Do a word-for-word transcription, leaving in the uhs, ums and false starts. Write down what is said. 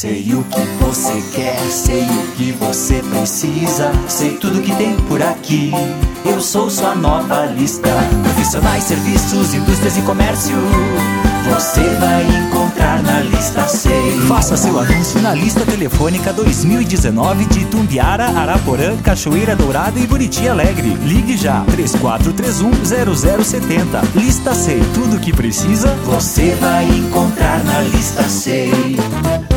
Sei o que você quer, sei o que você precisa, sei tudo que tem por aqui. Eu sou sua nova lista. Profissionais, serviços, indústrias e comércio, você vai encontrar na lista Sei. Faça seu anúncio na lista telefônica dois mil e dezenove de Itumbiara, Araporã, Cachoeira Dourada e Buriti Alegre. Ligue já, três quatro três um, zero zero sete zero. Lista Sei, tudo o que precisa você vai encontrar na lista Sei.